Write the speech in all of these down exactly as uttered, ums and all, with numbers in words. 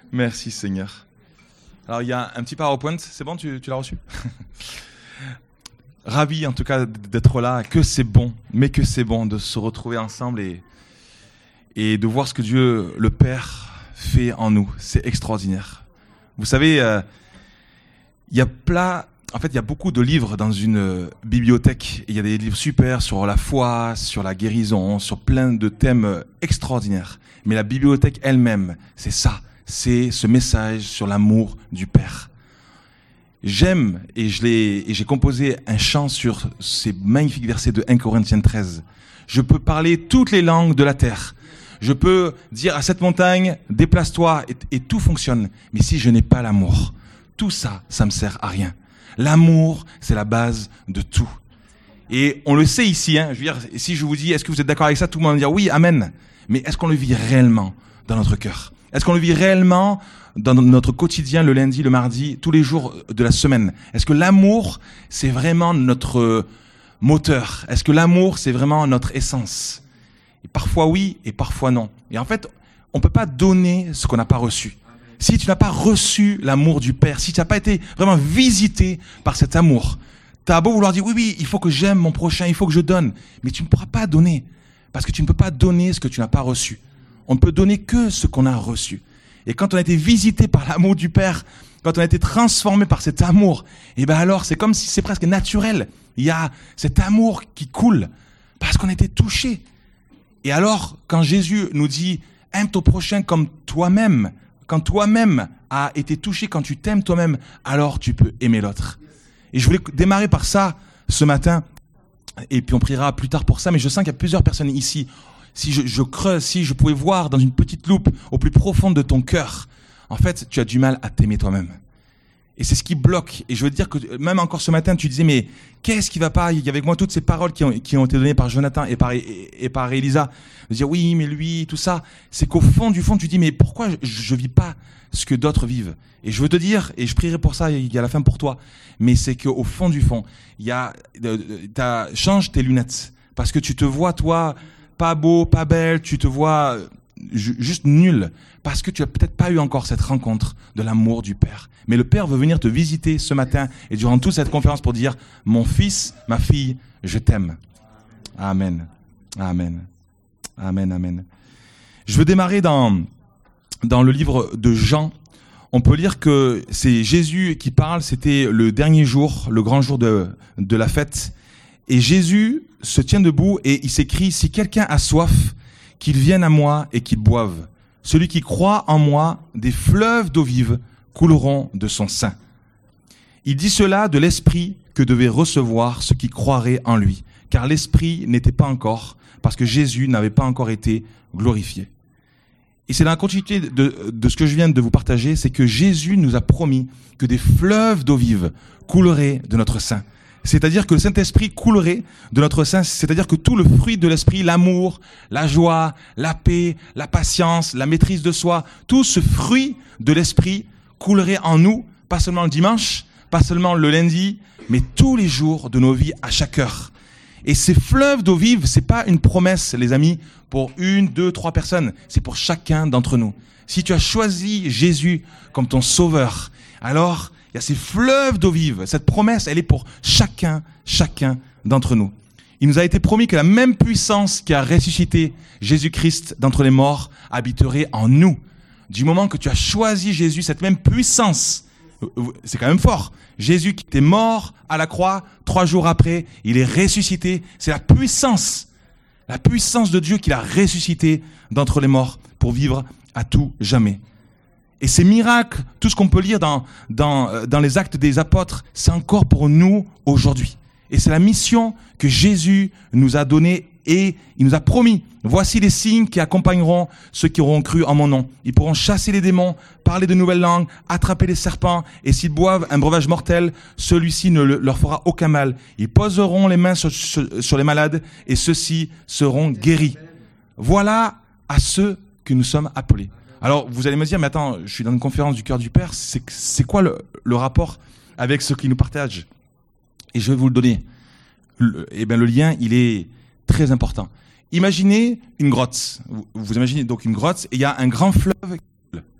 Merci Seigneur. Alors il y a un petit PowerPoint, c'est bon, tu, tu l'as reçu? Ravi en tout cas d'être là, que c'est bon, mais que c'est bon de se retrouver ensemble et, et de voir ce que Dieu le Père fait en nous. C'est extraordinaire. Vous savez, euh, il y a plein, en fait il y a beaucoup de livres dans une bibliothèque. Il y a des livres super sur la foi, sur la guérison, sur plein de thèmes extraordinaires. Mais la bibliothèque elle-même, c'est ça. C'est ce message sur l'amour du Père. J'aime, et je l'ai, et j'ai composé un chant sur ces magnifiques versets de un Corinthiens treize. Je peux parler toutes les langues de la terre. Je peux dire à cette montagne, déplace-toi, et, et tout fonctionne. Mais si je n'ai pas l'amour, tout ça, ça me sert à rien. L'amour, c'est la base de tout. Et on le sait ici, hein, je veux dire, si je vous dis, est-ce que vous êtes d'accord avec ça, tout le monde va dire oui, amen. Mais est-ce qu'on le vit réellement dans notre cœur? Est-ce qu'on le vit réellement dans notre quotidien, le lundi, le mardi, tous les jours de la semaine? Est-ce que l'amour, c'est vraiment notre moteur? Est-ce que l'amour, c'est vraiment notre essence? Et parfois oui, et parfois non. Et en fait, on ne peut pas donner ce qu'on n'a pas reçu. Si tu n'as pas reçu l'amour du Père, si tu n'as pas été vraiment visité par cet amour, tu as beau vouloir dire, oui, oui, il faut que j'aime mon prochain, il faut que je donne. Mais tu ne pourras pas donner, parce que tu ne peux pas donner ce que tu n'as pas reçu. On ne peut donner que ce qu'on a reçu. Et quand on a été visité par l'amour du Père, quand on a été transformé par cet amour, et ben alors c'est comme si c'est presque naturel. Il y a cet amour qui coule parce qu'on a été touché. Et alors, quand Jésus nous dit « aime ton prochain comme toi-même », quand toi-même as été touché, quand tu t'aimes toi-même, alors tu peux aimer l'autre. Et je voulais démarrer par ça ce matin, et puis on priera plus tard pour ça, mais je sens qu'il y a plusieurs personnes ici. Si je, je creuse, si je pouvais voir dans une petite loupe au plus profond de ton cœur, en fait, tu as du mal à t'aimer toi-même. Et c'est ce qui bloque. Et je veux te dire que même encore ce matin, tu disais, mais qu'est-ce qui va pas? Il y a avec moi toutes ces paroles qui ont, qui ont été données par Jonathan et par, et, et par Elisa. De dire, oui, mais lui, tout ça. C'est qu'au fond du fond, tu dis, mais pourquoi je, je vis pas ce que d'autres vivent? Et je veux te dire, et je prierai pour ça, il y a la fin pour toi, mais c'est qu'au fond du fond, il y a, t'as, change tes lunettes. Parce que tu te vois, toi, pas beau, pas belle, tu te vois ju- juste nul, parce que tu as peut-être pas eu encore cette rencontre de l'amour du Père. Mais le Père veut venir te visiter ce matin et durant toute cette conférence pour dire, mon fils, ma fille, je t'aime. Amen. Amen. Amen, amen. Je veux démarrer dans, dans le livre de Jean. On peut lire que c'est Jésus qui parle, c'était le dernier jour, le grand jour de, de la fête. Et Jésus se tient debout et il s'écrie, si quelqu'un a soif, qu'il vienne à moi et qu'il boive. Celui qui croit en moi, des fleuves d'eau vive couleront de son sein. Il dit cela de l'esprit que devaient recevoir ceux qui croiraient en lui, car l'esprit n'était pas encore, parce que Jésus n'avait pas encore été glorifié. Et c'est dans la continuité de, de ce que je viens de vous partager, c'est que Jésus nous a promis que des fleuves d'eau vive couleraient de notre sein. C'est-à-dire que le Saint-Esprit coulerait de notre sein, c'est-à-dire que tout le fruit de l'Esprit, l'amour, la joie, la paix, la patience, la maîtrise de soi, tout ce fruit de l'Esprit coulerait en nous, pas seulement le dimanche, pas seulement le lundi, mais tous les jours de nos vies, à chaque heure. Et ces fleuves d'eau vive, c'est pas une promesse, les amis, pour une, deux, trois personnes, c'est pour chacun d'entre nous. Si tu as choisi Jésus comme ton sauveur, alors il y a ces fleuves d'eau vive. Cette promesse, elle est pour chacun, chacun d'entre nous. Il nous a été promis que la même puissance qui a ressuscité Jésus-Christ d'entre les morts habiterait en nous. Du moment que tu as choisi Jésus, cette même puissance, c'est quand même fort. Jésus qui était mort à la croix, trois jours après, il est ressuscité. C'est la puissance, la puissance de Dieu qui l'a ressuscité d'entre les morts pour vivre à tout jamais. Et ces miracles, tout ce qu'on peut lire dans, dans, dans les actes des apôtres, c'est encore pour nous aujourd'hui. Et c'est la mission que Jésus nous a donnée et il nous a promis. Voici les signes qui accompagneront ceux qui auront cru en mon nom. Ils pourront chasser les démons, parler de nouvelles langues, attraper les serpents, et s'ils boivent un breuvage mortel, celui-ci ne le, leur fera aucun mal. Ils poseront les mains sur, sur, sur les malades et ceux-ci seront guéris. Voilà à ceux que nous sommes appelés. Alors, vous allez me dire, mais attends, je suis dans une conférence du cœur du Père, c'est, c'est quoi le, le rapport avec ce qu'il nous partage? Et je vais vous le donner. Le, eh bien, le lien, il est très important. Imaginez une grotte. Vous, vous imaginez donc une grotte, et il y a un grand fleuve.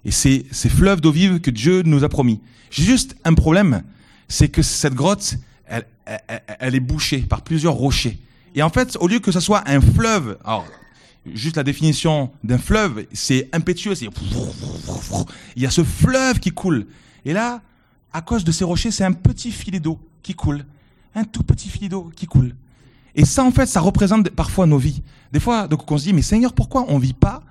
Et c'est ces fleuves d'eau vive que Dieu nous a promis. J'ai juste un problème, c'est que cette grotte, elle, elle, elle est bouchée par plusieurs rochers. Et en fait, au lieu que ce soit un fleuve, alors, juste la définition d'un fleuve, c'est impétueux, c'est... il y a ce fleuve qui coule. Et là, à cause de ces rochers, c'est un petit filet d'eau qui coule. Un tout petit filet d'eau qui coule. Et ça, en fait, ça représente parfois nos vies. Des fois, donc, on se dit, mais Seigneur, pourquoi on ne vit pas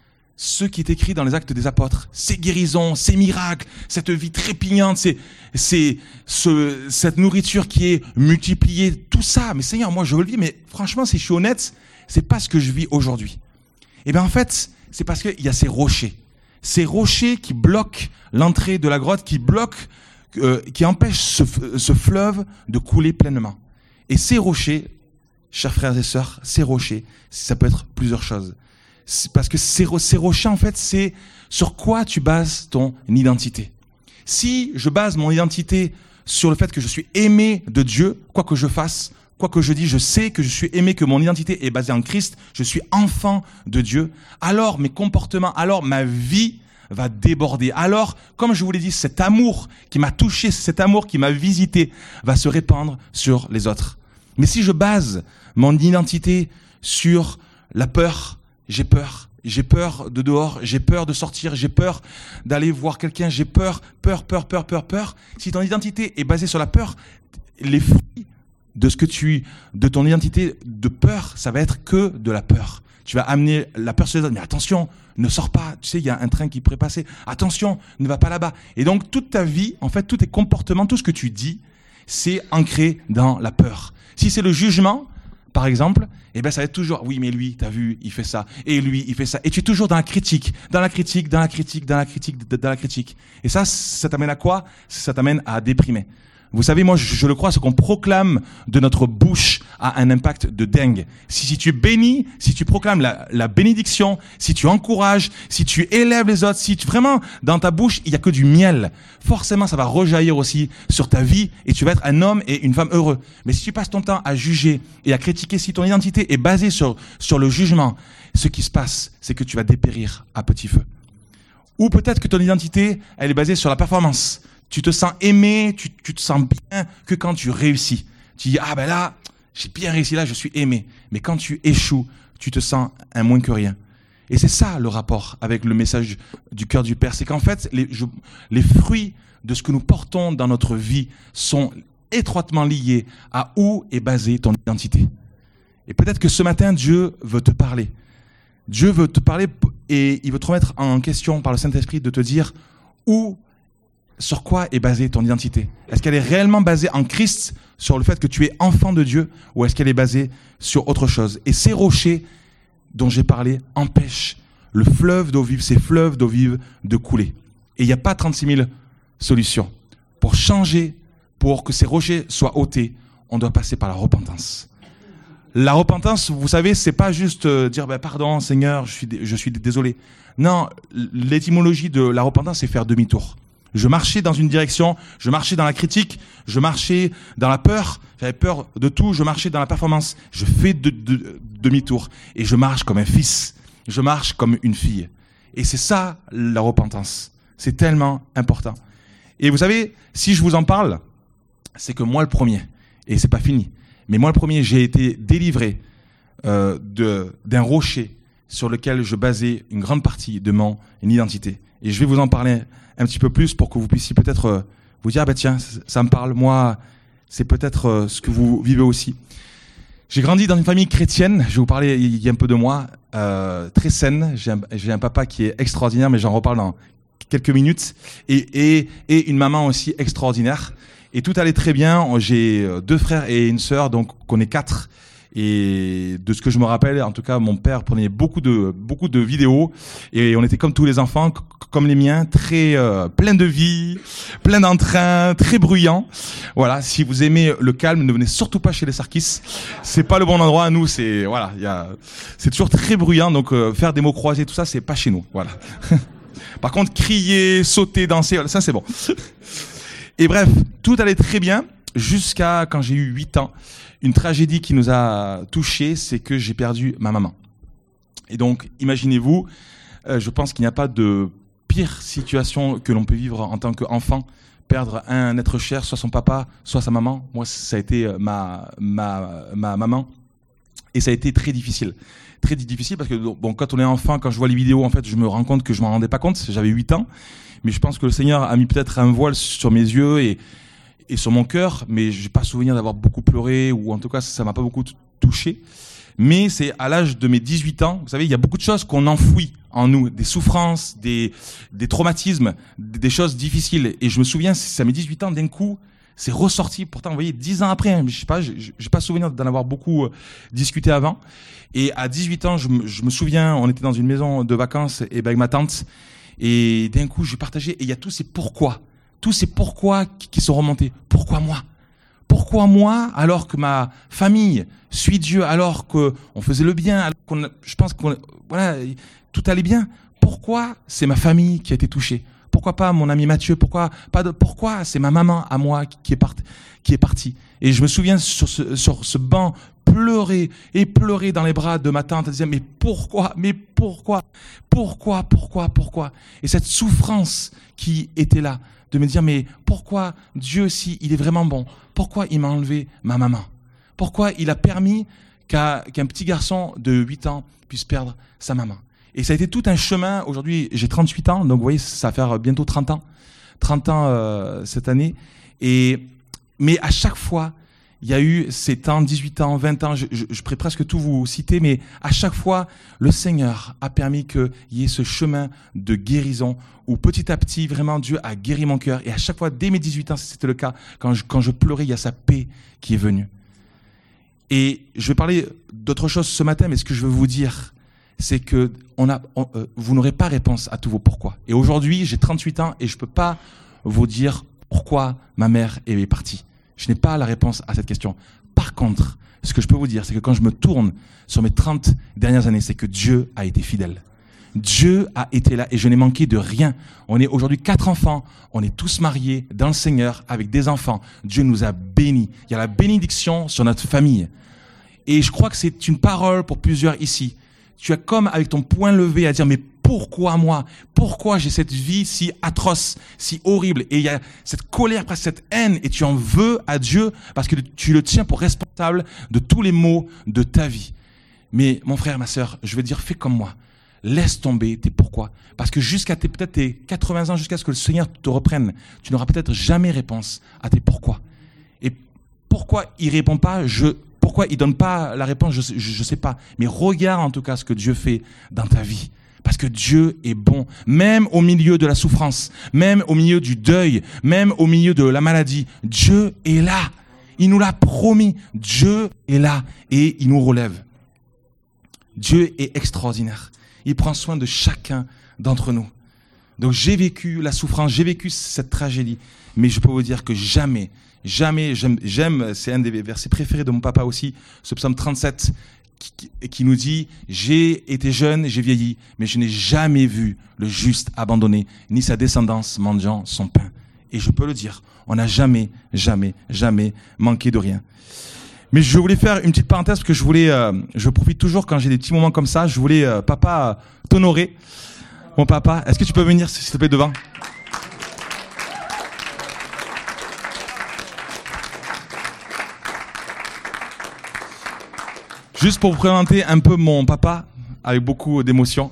ce qui est écrit dans les Actes des Apôtres, ces guérisons, ces miracles, cette vie trépignante, c'est, c'est ce, cette nourriture qui est multipliée, tout ça. Mais Seigneur, moi je veux le vivre, mais franchement, si je suis honnête, c'est pas ce que je vis aujourd'hui. Et bien en fait, c'est parce qu'il y a ces rochers, ces rochers qui bloquent l'entrée de la grotte, qui bloquent, euh, qui empêchent ce, ce fleuve de couler pleinement. Et ces rochers, chers frères et sœurs, ces rochers, ça peut être plusieurs choses. C'est parce que ces, ces rochers, en fait, c'est sur quoi tu bases ton identité. Si je base mon identité sur le fait que je suis aimé de Dieu, quoi que je fasse, quoi que je dise, je sais que je suis aimé, que mon identité est basée en Christ, je suis enfant de Dieu, alors mes comportements, alors ma vie va déborder. Alors, comme je vous l'ai dit, cet amour qui m'a touché, cet amour qui m'a visité, va se répandre sur les autres. Mais si je base mon identité sur la peur, j'ai peur, j'ai peur de dehors, j'ai peur de sortir, j'ai peur d'aller voir quelqu'un, j'ai peur, peur, peur, peur, peur, peur. Si ton identité est basée sur la peur, les fruits de ce que tu, de ton identité de peur, ça va être que de la peur. Tu vas amener la peur sur les autres. Mais attention, ne sors pas. Tu sais, il y a un train qui pourrait passer. Attention, ne va pas là-bas. Et donc, toute ta vie, en fait, tous tes comportements, tout ce que tu dis, c'est ancré dans la peur. Si c'est le jugement, par exemple, eh ben ça va être toujours, oui, mais lui, t'as vu, il fait ça, et lui, il fait ça. Et tu es toujours dans la critique, dans la critique, dans la critique, dans la critique, dans la critique. Et ça, ça t'amène à quoi? Ça t'amène à déprimer. Vous savez, moi, je, je le crois, ce qu'on proclame de notre bouche a un impact de dingue. Si, si tu bénis, si tu proclames la, la bénédiction, si tu encourages, si tu élèves les autres, si tu, vraiment, dans ta bouche, il y a que du miel, forcément, ça va rejaillir aussi sur ta vie et tu vas être un homme et une femme heureux. Mais si tu passes ton temps à juger et à critiquer, si ton identité est basée sur, sur le jugement, ce qui se passe, c'est que tu vas dépérir à petit feu. Ou peut-être que ton identité, elle est basée sur la performance. Tu te sens aimé, tu, tu te sens bien que quand tu réussis. Tu dis, ah ben là, j'ai bien réussi, là, je suis aimé. Mais quand tu échoues, tu te sens un moins que rien. Et c'est ça le rapport avec le message du cœur du Père. C'est qu'en fait, les, je, les fruits de ce que nous portons dans notre vie sont étroitement liés à où est basée ton identité. Et peut-être que ce matin, Dieu veut te parler. Dieu veut te parler et il veut te remettre en question par le Saint-Esprit de te dire où sur quoi est basée ton identité? Est-ce qu'elle est réellement basée en Christ, sur le fait que tu es enfant de Dieu, ou est-ce qu'elle est basée sur autre chose? Et ces rochers dont j'ai parlé empêchent le fleuve d'eau vive, ces fleuves d'eau vive, de couler. Et il n'y a pas trente-six mille solutions. Pour changer, pour que ces rochers soient ôtés, on doit passer par la repentance. La repentance, vous savez, c'est pas juste dire ben, « pardon Seigneur, je suis, je suis désolé ». Non, l'étymologie de la repentance, c'est faire demi-tour. Je marchais dans une direction, je marchais dans la critique, je marchais dans la peur, j'avais peur de tout, je marchais dans la performance. Je fais de, de, de, demi-tour et je marche comme un fils, je marche comme une fille. Et c'est ça la repentance. C'est tellement important. Et vous savez, si je vous en parle, c'est que moi le premier, et c'est pas fini, mais moi le premier, j'ai été délivré euh, de, d'un rocher sur lequel je basais une grande partie de mon identité. Et je vais vous en parler un petit peu plus pour que vous puissiez peut-être euh, vous dire, ah ben tiens, ça me parle, moi, c'est peut-être euh, ce que vous vivez aussi. J'ai grandi dans une famille chrétienne, je vais vous parler il y a un peu de moi, euh, très saine. J'ai un, j'ai un papa qui est extraordinaire, mais j'en reparle dans quelques minutes, et, et, et une maman aussi extraordinaire. Et tout allait très bien, j'ai deux frères et une sœur, donc on est quatre. Et de ce que je me rappelle, en tout cas, mon père prenait beaucoup de beaucoup de vidéos et on était comme tous les enfants, c- comme les miens, très euh, plein de vie, plein d'entrain, très bruyant. Voilà, si vous aimez le calme, ne venez surtout pas chez les Sarkis. C'est pas le bon endroit. Nous, c'est voilà, il y a, c'est toujours très bruyant. Donc euh, faire des mots croisés, tout ça, c'est pas chez nous. Voilà. Par contre, crier, sauter, danser, ça c'est bon. Et bref, tout allait très bien jusqu'à quand j'ai eu huit ans. Une tragédie qui nous a touchés, c'est que j'ai perdu ma maman. Et donc, imaginez-vous, euh, je pense qu'il n'y a pas de pire situation que l'on peut vivre en tant qu'enfant, perdre un être cher, soit son papa, soit sa maman. Moi, ça a été ma, ma, ma maman. Et ça a été très difficile. Très difficile parce que bon, quand on est enfant, quand je vois les vidéos, en fait, je me rends compte que je m'en rendais pas compte. J'avais huit ans. Mais je pense que le Seigneur a mis peut-être un voile sur mes yeux et, et sur mon cœur. Mais j'ai pas souvenir d'avoir beaucoup pleuré, ou en tout cas, ça m'a pas beaucoup touché. Mais c'est à l'âge de mes dix-huit ans, vous savez, il y a beaucoup de choses qu'on enfouit en nous, des souffrances, des, des traumatismes, des choses difficiles. Et je me souviens, c'est à mes dix-huit ans, d'un coup, c'est ressorti. Pourtant, vous voyez, dix ans après, hein, je sais pas, j'ai pas souvenir d'en avoir beaucoup euh, discuté avant. Et à dix-huit ans, je me, je me souviens, on était dans une maison de vacances et ben, avec ma tante. Et d'un coup, j'ai partagé. Et il y a tous ces pourquoi, tous ces pourquoi qui, qui sont remontés. Pourquoi moi? Pourquoi moi, alors que ma famille suit Dieu, alors qu'on faisait le bien, alors qu'on, je pense qu'on, voilà, tout allait bien. Pourquoi c'est ma famille qui a été touchée? Pourquoi pas mon ami Mathieu? Pourquoi pas de, pourquoi c'est ma maman à moi qui est partie, qui est partie? Et je me souviens sur ce, sur ce banc pleurer et pleurer dans les bras de ma tante, elle disait mais pourquoi, mais pourquoi, pourquoi, pourquoi, pourquoi? Et cette souffrance qui était là, de me dire mais pourquoi Dieu, si il est vraiment bon, pourquoi il m'a enlevé ma maman? Pourquoi il a permis qu'un qu'un petit garçon de huit ans puisse perdre sa maman? Et ça a été tout un chemin. Aujourd'hui, j'ai trente-huit ans, donc vous voyez, ça va faire bientôt trente ans. trente ans euh, cette année. Et, mais à chaque fois, il y a eu ces temps, dix-huit ans, vingt ans, je, je, je pourrais presque tout vous citer, mais à chaque fois, le Seigneur a permis qu'il y ait ce chemin de guérison où petit à petit, vraiment, Dieu a guéri mon cœur. Et à chaque fois, dès mes dix-huit ans, c'était le cas, quand je, quand je pleurais, il y a sa paix qui est venue. Et je vais parler d'autre chose ce matin, mais ce que je veux vous dire, c'est que on a, on, euh, vous n'aurez pas réponse à tous vos pourquoi. Et aujourd'hui, j'ai trente-huit ans et je peux pas vous dire pourquoi ma mère est partie. Je n'ai pas la réponse à cette question. Par contre, ce que je peux vous dire, c'est que quand je me tourne sur mes trente dernières années, c'est que Dieu a été fidèle. Dieu a été là et je n'ai manqué de rien. On est aujourd'hui quatre enfants, on est tous mariés dans le Seigneur avec des enfants. Dieu nous a bénis. Il y a la bénédiction sur notre famille. Et je crois que c'est une parole pour plusieurs ici. Tu as comme avec ton poing levé à dire mais pourquoi moi? Pourquoi j'ai cette vie si atroce, si horrible? Et il y a cette colère, presque cette haine, et tu en veux à Dieu parce que tu le tiens pour responsable de tous les maux de ta vie. Mais mon frère, ma sœur, je vais te dire, fais comme moi. Laisse tomber tes pourquoi. Parce que jusqu'à tes, peut-être tes quatre-vingts ans, jusqu'à ce que le Seigneur te reprenne, tu n'auras peut-être jamais réponse à tes pourquoi. Et pourquoi il répond pas, je, pourquoi il donne pas la réponse, je, je, je sais pas. Mais regarde en tout cas ce que Dieu fait dans ta vie. Parce que Dieu est bon, même au milieu de la souffrance, même au milieu du deuil, même au milieu de la maladie. Dieu est là. Il nous l'a promis. Dieu est là et il nous relève. Dieu est extraordinaire. Il prend soin de chacun d'entre nous. Donc j'ai vécu la souffrance, j'ai vécu cette tragédie, mais je peux vous dire que jamais, jamais, j'aime, j'aime c'est un des versets préférés de mon papa aussi, ce psaume trente-sept, Qui, qui nous dit « J'ai été jeune, j'ai vieilli, mais je n'ai jamais vu le juste abandonné, ni sa descendance mendiant son pain. » Et je peux le dire, on n'a jamais, jamais, jamais manqué de rien. Mais je voulais faire une petite parenthèse, parce que je voulais, euh, je profite toujours quand j'ai des petits moments comme ça, je voulais, euh, papa, t'honorer. Mon papa, est-ce que tu peux venir, s'il te plaît, devant ? Juste pour vous présenter un peu mon papa, avec beaucoup d'émotion.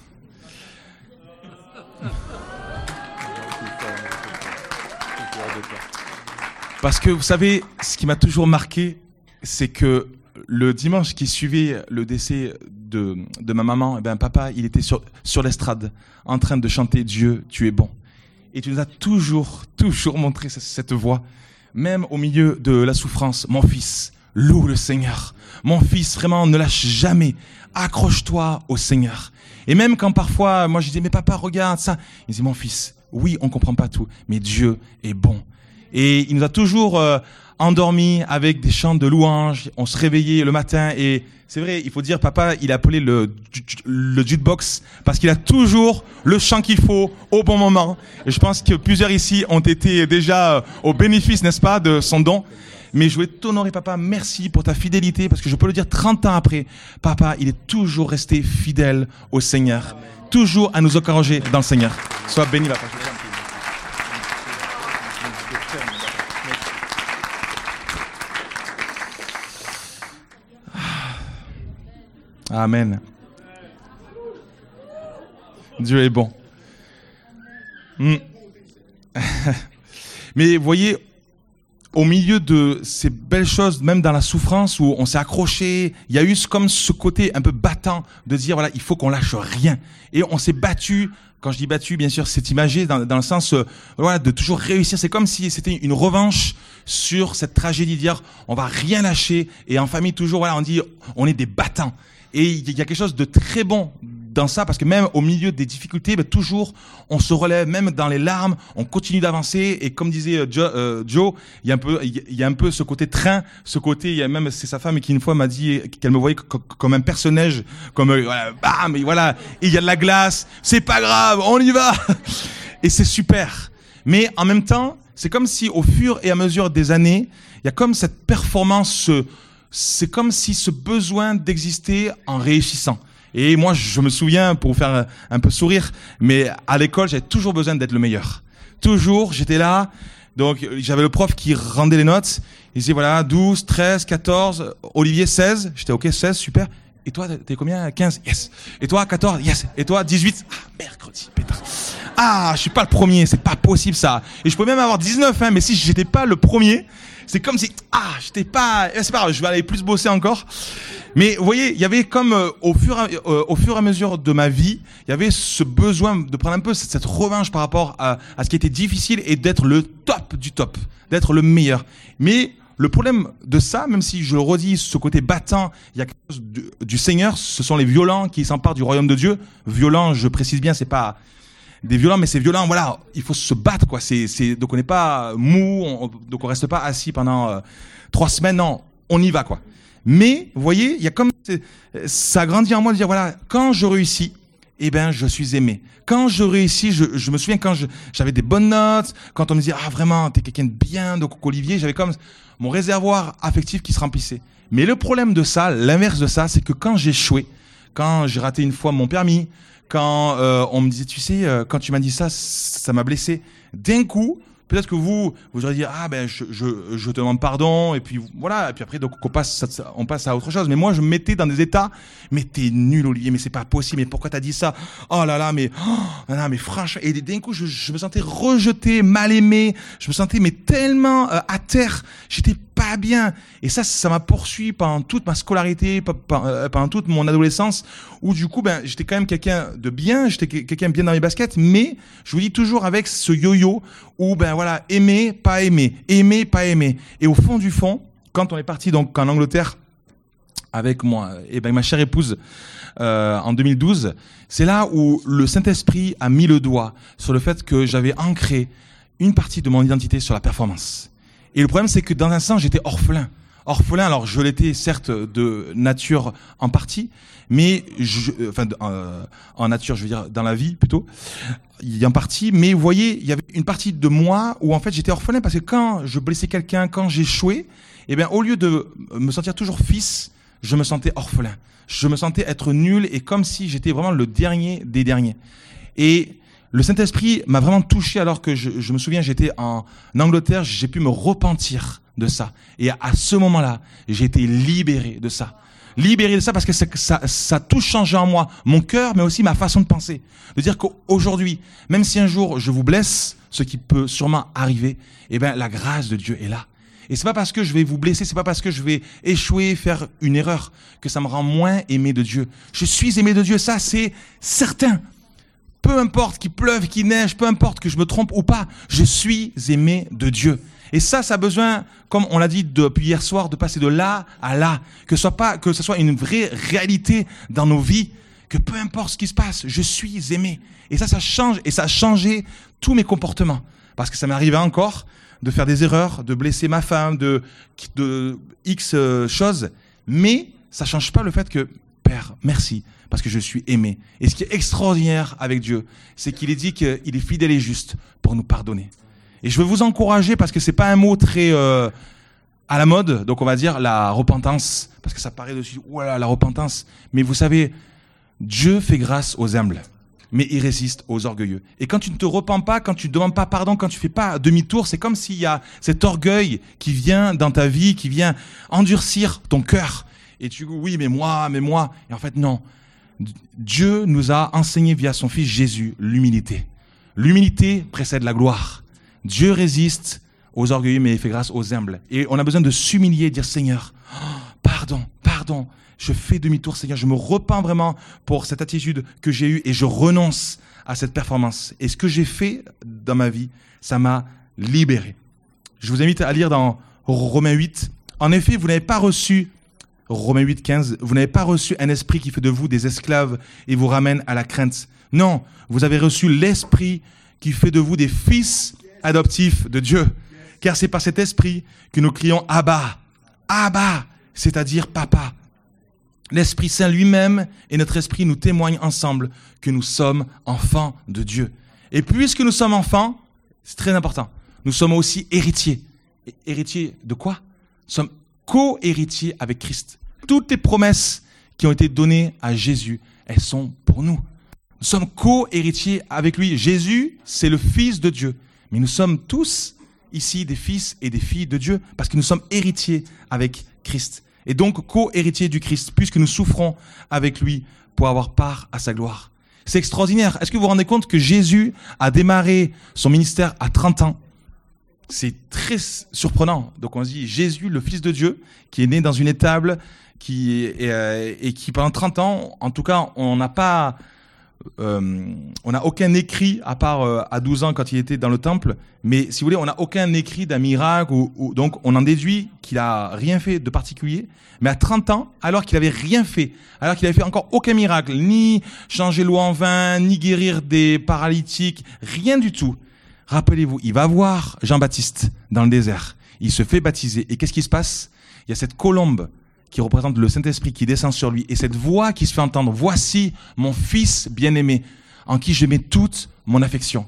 Parce que vous savez, ce qui m'a toujours marqué, c'est que le dimanche qui suivait le décès de, de ma maman, eh ben, papa, il était sur, sur l'estrade, en train de chanter « Dieu, tu es bon ». Et tu nous as toujours, toujours montré cette voix, même au milieu de la souffrance. Mon fils, loue le Seigneur. Mon fils, vraiment, ne lâche jamais. Accroche-toi au Seigneur. Et même quand parfois, moi je disais, mais papa, regarde ça. Il disait, mon fils, oui, on comprend pas tout, mais Dieu est bon. Et il nous a toujours euh, endormis avec des chants de louanges. On se réveillait le matin et c'est vrai, il faut dire, papa, il a appelé le, le jukebox parce qu'il a toujours le chant qu'il faut au bon moment. Et je pense que plusieurs ici ont été déjà au bénéfice, n'est-ce pas, de son don. Mais je voulais t'honorer, papa. Merci pour ta fidélité, parce que je peux le dire trente ans après, papa, il est toujours resté fidèle au Seigneur. Amen. toujours à nous encourager dans le Seigneur. Sois béni, papa. Amen. Dieu est bon. Mm. Mais vous voyez, au milieu de ces belles choses, même dans la souffrance où on s'est accroché, il y a eu comme ce côté un peu battant de dire voilà, il faut qu'on lâche rien. Et on s'est battu. Quand je dis battu, bien sûr, c'est imagé dans, dans le sens euh, voilà, de toujours réussir. C'est comme si c'était une revanche sur cette tragédie de dire on va rien lâcher. Et en famille, toujours, voilà, on dit on est des battants. Et il y a quelque chose de très bon dans ça, parce que même au milieu des difficultés, ben, toujours, on se relève, même dans les larmes, on continue d'avancer. Et comme disait Joe, euh, Joe, il y a un peu, il y a un peu ce côté train, ce côté, il y a même, c'est sa femme qui une fois m'a dit qu'elle me voyait comme un personnage, comme, euh, voilà, bam, et voilà, et il y a de la glace, c'est pas grave, on y va. Et c'est super. Mais en même temps, c'est comme si au fur et à mesure des années, il y a comme cette performance, c'est comme si ce besoin d'exister en réussissant. Et moi, je me souviens, pour vous faire un peu sourire, mais à l'école, j'avais toujours besoin d'être le meilleur. Toujours, j'étais là. Donc, j'avais le prof qui rendait les notes. Il disait, voilà, douze, treize, quatorze, Olivier, seize. J'étais, ok, seize, super. Et toi, t'es combien? quinze? Yes. Et toi, quatorze? Yes. Et toi, dix-huit? Ah, mercredi, pétard. Ah, je suis pas le premier, c'est pas possible ça. Et je peux même avoir dix-neuf, hein, mais si j'étais pas le premier, c'est comme si, ah, j'étais pas, c'est pas grave, je vais aller plus bosser encore. Mais vous voyez, il y avait comme euh, au fur et, euh, au fur et à mesure de ma vie, il y avait ce besoin de prendre un peu cette, cette revanche par rapport à, à ce qui était difficile et d'être le top du top, d'être le meilleur. Mais le problème de ça, même si je le redis, ce côté battant, il y a quelque chose du, du Seigneur, ce sont les violents qui s'emparent du royaume de Dieu. Violents, je précise bien, c'est pas des violents, mais c'est violent, voilà, il faut se battre, quoi. C'est, c'est, donc on n'est pas mou, on, donc on reste pas assis pendant euh, trois semaines, non, on y va, quoi. Mais, vous voyez, il y a comme, ça grandit en moi de dire, voilà, quand je réussis, eh ben, je suis aimé. Quand je réussis, je, je me souviens quand je, j'avais des bonnes notes, quand on me disait, ah, vraiment, t'es quelqu'un de bien, donc Olivier, j'avais comme mon réservoir affectif qui se remplissait. Mais le problème de ça, l'inverse de ça, c'est que quand j'ai échoué, quand j'ai raté une fois mon permis, quand euh, on me disait, tu sais, euh, quand tu m'as dit ça, ça m'a blessé. D'un coup, peut-être que vous, vous aurez dit, ah ben, je, je, je te demande pardon, et puis voilà, et puis après, donc on passe, on passe à autre chose. Mais moi, je me mettais dans des états, mais t'es nul, Olivier, mais c'est pas possible, mais pourquoi t'as dit ça? Oh là là, mais, oh là là, mais franchement, et d'un coup, je, je me sentais rejeté, mal aimé, je me sentais mais tellement euh, à terre, j'étais pas bien. Et ça, ça m'a poursuivi pendant toute ma scolarité, pendant toute mon adolescence, où du coup, ben, j'étais quand même quelqu'un de bien, j'étais quelqu'un bien dans mes baskets, mais je vous dis toujours avec ce yo-yo où, ben voilà, aimer, pas aimer, aimer, pas aimer. Et au fond du fond, quand on est parti donc en Angleterre avec moi et ben ma chère épouse euh, en deux mille douze, c'est là où le Saint-Esprit a mis le doigt sur le fait que j'avais ancré une partie de mon identité sur la performance. Et le problème, c'est que dans un sens, j'étais orphelin. Orphelin, alors je l'étais certes de nature en partie, mais je, enfin euh, en nature, je veux dire dans la vie plutôt, il y a en partie. Mais vous voyez, il y avait une partie de moi où en fait j'étais orphelin parce que quand je blessais quelqu'un, quand j'échouais, eh bien au lieu de me sentir toujours fils, je me sentais orphelin. Je me sentais être nul et comme si j'étais vraiment le dernier des derniers. Et le Saint-Esprit m'a vraiment touché alors que je, je me souviens, j'étais en Angleterre, j'ai pu me repentir de ça. Et à, à ce moment-là, j'ai été libéré de ça. Libéré de ça parce que ça, ça, ça a tout changé en moi, mon cœur, mais aussi ma façon de penser. De dire qu'aujourd'hui, même si un jour je vous blesse, ce qui peut sûrement arriver, eh ben la grâce de Dieu est là. Et c'est pas parce que je vais vous blesser, c'est pas parce que je vais échouer, faire une erreur, que ça me rend moins aimé de Dieu. Je suis aimé de Dieu, ça c'est certain. Peu importe qu'il pleuve, qu'il neige, peu importe que je me trompe ou pas, je suis aimé de Dieu. Et ça, ça a besoin, comme on l'a dit depuis hier soir, de passer de là à là. Que ce soit pas, que ce soit une vraie réalité dans nos vies, que peu importe ce qui se passe, je suis aimé. Et ça, ça change, et ça a changé tous mes comportements. Parce que ça m'arrivait encore de faire des erreurs, de blesser ma femme, de, de X choses. Mais ça change pas le fait que, Père, merci. Parce que je suis aimé. Et ce qui est extraordinaire avec Dieu, c'est qu'il est dit qu'il est fidèle et juste pour nous pardonner. Et je veux vous encourager parce que c'est pas un mot très euh, à la mode, donc on va dire la repentance, parce que ça paraît dessus, voilà la repentance. Mais vous savez, Dieu fait grâce aux humbles. mais il résiste aux orgueilleux. Et quand tu ne te repens pas, quand tu ne demandes pas pardon, quand tu ne fais pas demi-tour, c'est comme s'il y a cet orgueil qui vient dans ta vie, qui vient endurcir ton cœur. Et tu dis, oui, mais moi, mais moi. Et en fait, non. Dieu nous a enseigné via son Fils Jésus l'humilité. L'humilité précède la gloire. Dieu résiste aux orgueilleux, mais il fait grâce aux humbles. Et on a besoin de s'humilier et dire, Seigneur, oh, pardon, pardon. Je fais demi-tour, Seigneur, je me repens vraiment pour cette attitude que j'ai eue et je renonce à cette performance. Et ce que j'ai fait dans ma vie, ça m'a libéré. Je vous invite à lire dans Romains huit. En effet, vous n'avez pas reçu, Romains huit, quinze, vous n'avez pas reçu un esprit qui fait de vous des esclaves et vous ramène à la crainte. Non, vous avez reçu l'esprit qui fait de vous des fils adoptifs de Dieu. Car c'est par cet esprit que nous crions Abba, Abba, c'est-à-dire Papa. L'Esprit Saint lui-même et notre esprit nous témoignent ensemble que nous sommes enfants de Dieu. Et puisque nous sommes enfants, c'est très important, nous sommes aussi héritiers. Et héritiers de quoi? Nous sommes co-héritiers avec Christ. Toutes les promesses qui ont été données à Jésus, elles sont pour nous. Nous sommes co-héritiers avec lui. Jésus, c'est le Fils de Dieu. Mais nous sommes tous ici des fils et des filles de Dieu parce que nous sommes héritiers avec Christ. Et donc co-héritiers du Christ, puisque nous souffrons avec lui pour avoir part à sa gloire. C'est extraordinaire. Est-ce que vous vous rendez compte que Jésus a démarré son ministère à trente ans? C'est très surprenant. Donc on se dit, Jésus, le Fils de Dieu, qui est né dans une étable, qui est, euh, et qui pendant trente ans, en tout cas, on n'a pas... Euh, on n'a aucun écrit, à part euh, à douze ans quand il était dans le temple, mais si vous voulez, on n'a aucun écrit d'un miracle, ou, ou, donc on en déduit qu'il a rien fait de particulier, mais à trente ans, alors qu'il avait rien fait, alors qu'il avait fait encore aucun miracle, ni changer l'eau en vin, ni guérir des paralytiques, rien du tout. Rappelez-vous, il va voir Jean-Baptiste dans le désert, il se fait baptiser, et qu'est-ce qui se passe? Il y a cette colombe qui représente le Saint-Esprit qui descend sur lui, et cette voix qui se fait entendre, voici mon Fils bien-aimé, en qui je mets toute mon affection.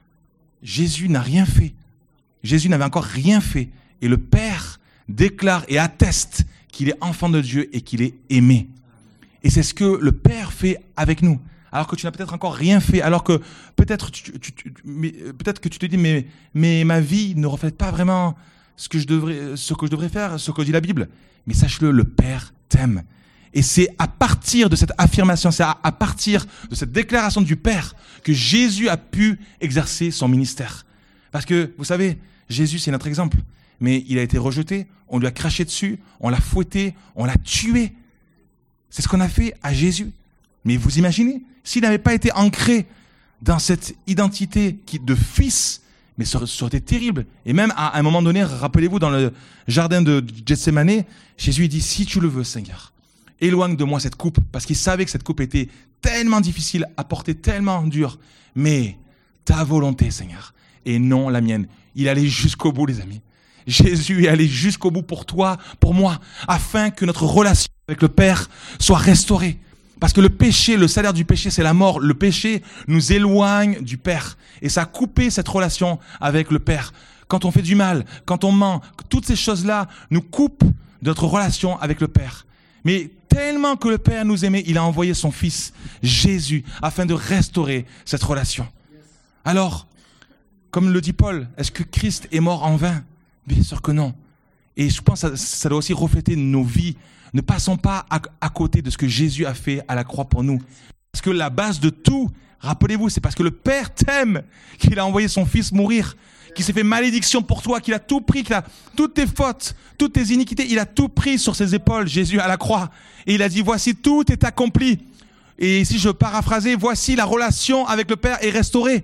Jésus n'a rien fait. Jésus n'avait encore rien fait. Et le Père déclare et atteste qu'il est enfant de Dieu et qu'il est aimé. Et c'est ce que le Père fait avec nous. Alors que tu n'as peut-être encore rien fait, alors que peut-être, tu, tu, tu, mais, peut-être que tu te dis, mais, mais ma vie ne reflète pas vraiment ce que je devrais, ce que je devrais faire, ce que dit la Bible. Mais sache-le, le Père t'aime. Et c'est à partir de cette affirmation, c'est à, à partir de cette déclaration du Père que Jésus a pu exercer son ministère. Parce que, vous savez, Jésus, c'est notre exemple. Mais il a été rejeté, on lui a craché dessus, on l'a fouetté, on l'a tué. C'est ce qu'on a fait à Jésus. Mais vous imaginez, s'il n'avait pas été ancré dans cette identité qui, de fils, mais ça aurait été terrible. Et même à un moment donné, rappelez-vous, dans le jardin de Gethsémane, Jésus dit, si tu le veux, Seigneur, éloigne de moi cette coupe, parce qu'il savait que cette coupe était tellement difficile à porter, tellement dure. Mais ta volonté, Seigneur, et non la mienne. Il allait jusqu'au bout, les amis. Jésus est allé jusqu'au bout pour toi, pour moi, afin que notre relation avec le Père soit restaurée. Parce que le péché, le salaire du péché, c'est la mort. Le péché nous éloigne du Père. Et ça a coupé cette relation avec le Père. Quand on fait du mal, quand on ment, toutes ces choses-là nous coupent de notre relation avec le Père. Mais tellement que le Père nous aimait, il a envoyé son Fils, Jésus, afin de restaurer cette relation. Alors, comme le dit Paul, est-ce que Christ est mort en vain? Bien sûr que non. Et je pense que ça, ça doit aussi refléter nos vies. Ne passons pas à, à côté de ce que Jésus a fait à la croix pour nous. Parce que la base de tout, rappelez-vous, c'est parce que le Père t'aime qu'il a envoyé son Fils mourir, qu'il s'est fait malédiction pour toi, qu'il a tout pris, qu'il a toutes tes fautes, toutes tes iniquités, il a tout pris sur ses épaules, Jésus à la croix. Et il a dit, voici, tout est accompli. Et si je paraphrasais, voici, la relation avec le Père est restaurée.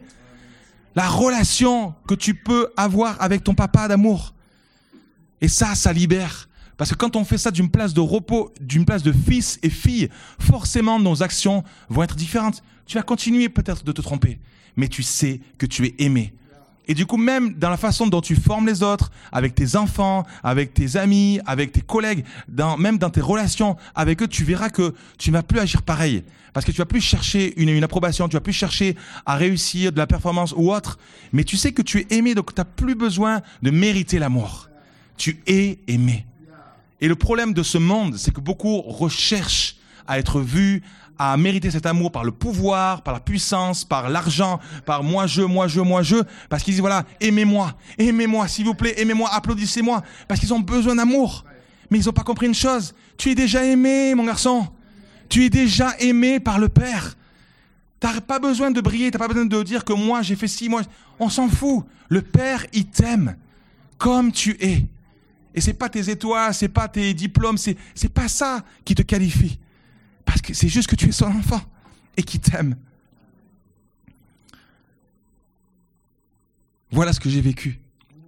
La relation que tu peux avoir avec ton papa d'amour. Et ça, ça libère. Parce que quand on fait ça d'une place de repos, d'une place de fils et fille, forcément nos actions vont être différentes. Tu vas continuer peut-être de te tromper, mais tu sais que tu es aimé. Et du coup, même dans la façon dont tu formes les autres, avec tes enfants, avec tes amis, avec tes collègues, dans, même dans tes relations avec eux, tu verras que tu ne vas plus agir pareil. Parce que tu ne vas plus chercher une, une approbation, tu ne vas plus chercher à réussir de la performance ou autre, mais tu sais que tu es aimé, donc tu n'as plus besoin de mériter l'amour. Tu es aimé. Et le problème de ce monde, c'est que beaucoup recherchent à être vus, à mériter cet amour par le pouvoir, par la puissance, par l'argent, par moi je, moi je, moi je, parce qu'ils disent voilà, aimez-moi, aimez-moi, s'il vous plaît, aimez-moi, applaudissez-moi, parce qu'ils ont besoin d'amour. Mais ils n'ont pas compris une chose, tu es déjà aimé, mon garçon, tu es déjà aimé par le Père. Tu n'as pas besoin de briller, tu n'as pas besoin de dire que moi j'ai fait ci, moi, on s'en fout. Le Père, il t'aime comme tu es. Et c'est pas tes étoiles, c'est pas tes diplômes, c'est, c'est pas ça qui te qualifie. Parce que c'est juste que tu es son enfant et qu'il t'aime. Voilà ce que j'ai vécu.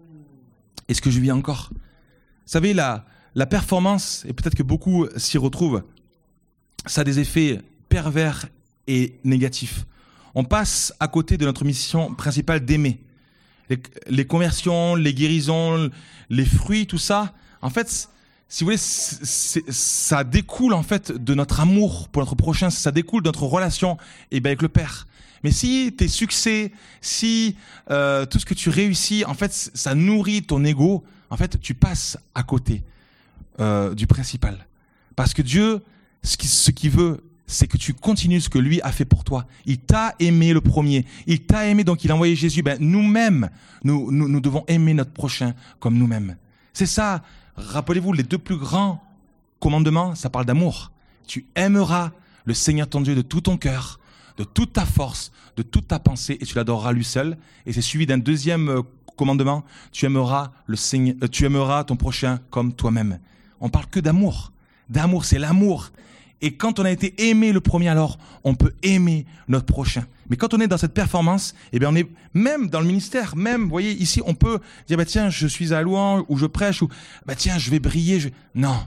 Et ce que je vis encore. Vous savez, la, la performance, et peut-être que beaucoup s'y retrouvent, ça a des effets pervers et négatifs. On passe à côté de notre mission principale d'aimer. Les, les conversions, les guérisons, les fruits, tout ça, en fait, si vous voulez, c'est, c'est, ça découle en fait de notre amour pour notre prochain, ça découle de notre relation et ben, avec le Père. Mais si tes succès, si euh, tout ce que tu réussis, en fait, ça nourrit ton ego, en fait, tu passes à côté euh, du principal. Parce que Dieu, ce qu'il ce qu'il veut, c'est que tu continues ce que lui a fait pour toi. Il t'a aimé le premier. Il t'a aimé, donc il a envoyé Jésus. Ben, nous-mêmes, nous, nous, nous devons aimer notre prochain comme nous-mêmes. C'est ça. Rappelez-vous, les deux plus grands commandements, ça parle d'amour. Tu aimeras le Seigneur ton Dieu de tout ton cœur, de toute ta force, de toute ta pensée, et tu l'adoreras lui seul. Et c'est suivi d'un deuxième commandement. Tu aimeras le Seigneur, euh, tu aimeras ton prochain comme toi-même. On parle que d'amour. D'amour, c'est l'amour. Et quand on a été aimé le premier, alors on peut aimer notre prochain. Mais quand on est dans cette performance, eh bien on est même dans le ministère, même, vous voyez, ici, on peut dire, bah tiens, je suis à louange, ou je prêche, ou bah tiens, je vais briller. Je... Non.